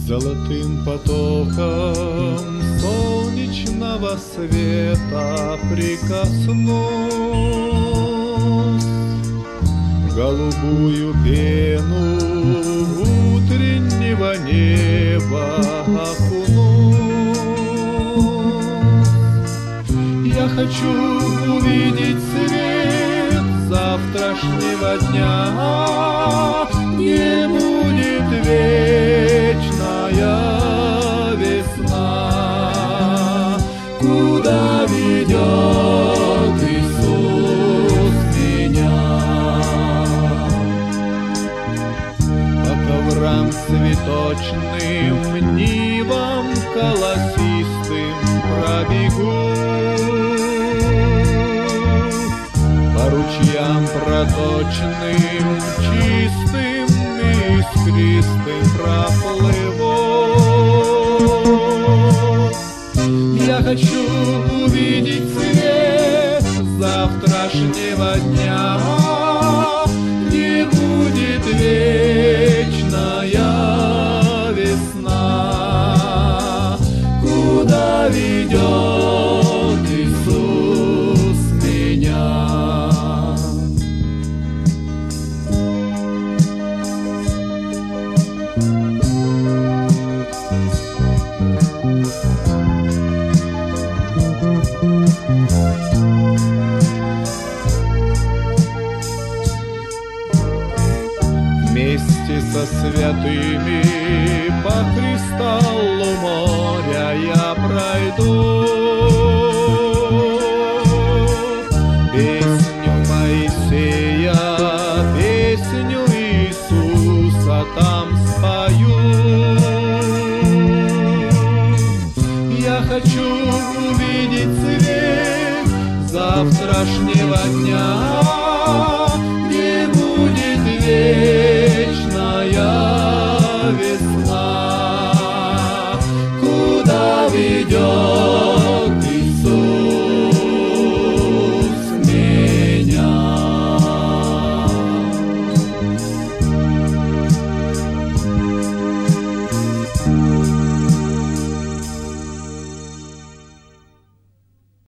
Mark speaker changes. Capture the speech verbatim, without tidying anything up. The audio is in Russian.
Speaker 1: Золотым потоком солнечного света прикоснусь, голубую пену утреннего неба окунусь. Я хочу увидеть свет завтрашнего дня, не будет вечная весна. Куда ведет Иисус меня? По коврам цветочным, нивам колосистым пробегу, по ручьям проточным, чистым, искристым проплыву. Я хочу увидеть свет завтрашнего дня, не будет вечная весна. Куда ведет Иисус меня? Вместе со святыми по кристаллу моря я пройду, песню Моисея, песню Иисуса там спою. Я хочу увидеть свет завтрашнего дня,